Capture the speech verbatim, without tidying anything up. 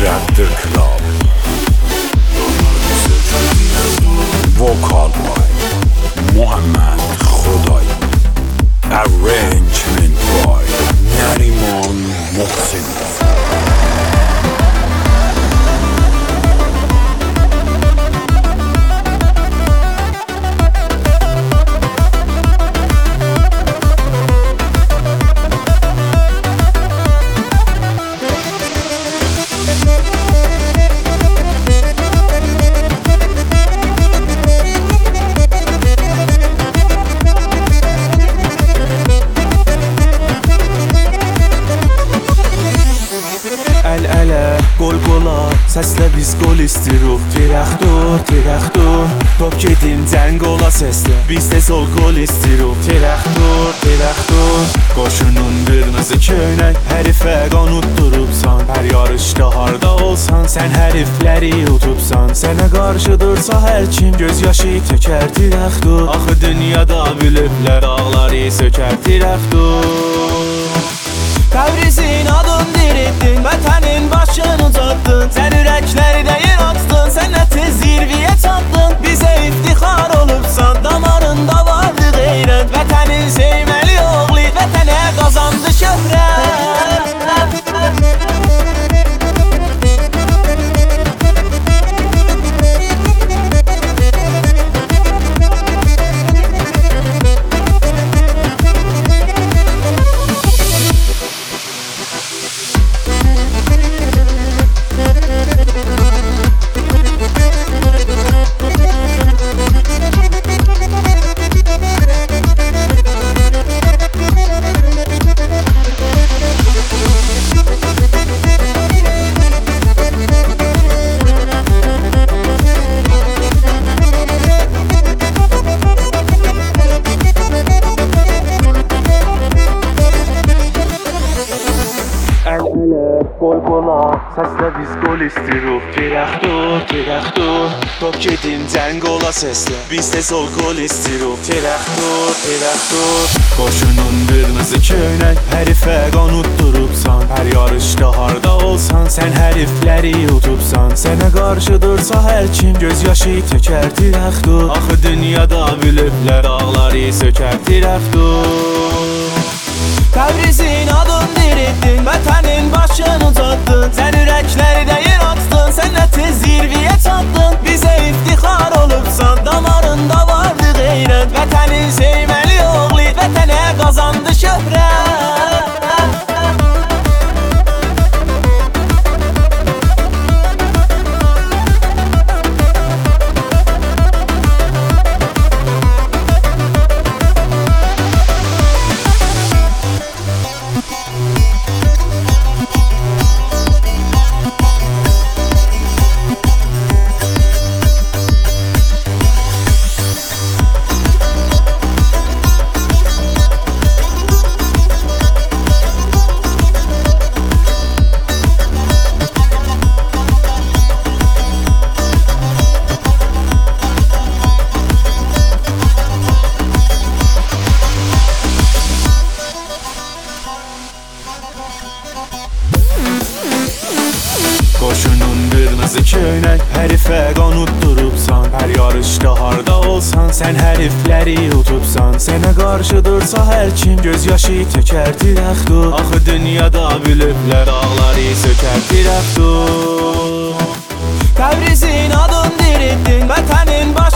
Raptor Club Vocal by Muhammad Khodai Arrangement by Nariman Mohsen. Əl-ələ, qol-qola, səslə biz qol istiruq. Tirəxdur, tirəxdur, top gedin cəng ola səslə. Biz də sol qol istiruq. Tirəxdur, tirəxdur, qoşunun qırmızı köynək. Hərifə qanutdurubsan, hər yarışda harda olsan, sən hərifləri utubsan. Sənə qarşı dursa hər kim göz yaşı tökər. Tirəxdur, axı dünyada biliblər dağları sökər. Tirəxdur, Təbrizin adın diritdin, vətənin başını uzattın. Sən ürəkləri də yer açdın, sən nə tez zirviyə çatdın. Bizə iftixar olubsan, damarında vardı qeyrət. Vətənin sevməli oğlu, vətənə qazandı şöhrət. Əl-ələ, qol-qola, səslə biz qol istiruq. Tirəxdur, tirəxdur, top gedin cəng ola səslə. Biz də sol qol istiruq. Tirəxdur, tirəxdur, qoşunun qırmızı köynək. Hərifə qanutdurubsan, hər yarışda harda olsan, sən hərifləri utubsan. Sənə qarşı dursa hər kim göz yaşı tökər. Tirəxdur, axı dünyada biliblər dağları sökər. Tirəxdur, Təbrizin adın diritdin, vətənin başını uzattın. Sən ürəkləri də yer açdın, sən nə tez zirviyə çatdın. Bizə iftixar olubsan, damarında vardı qeyrət. Vətənin sevməli oğlu, vətənə qazandı şöhrət. Qoşunun qırmızı köynək, hərifə qanutdurubsan. Hər yarışda harda olsan, sən hərifləri utubsan. Sənə qarşı dursa hər kim göz yaşı tökər. Tirəxdur, axı dünyada biliblər dağları sökər. Tirəxdur, Təbrizin adın diritdin, vətənin başını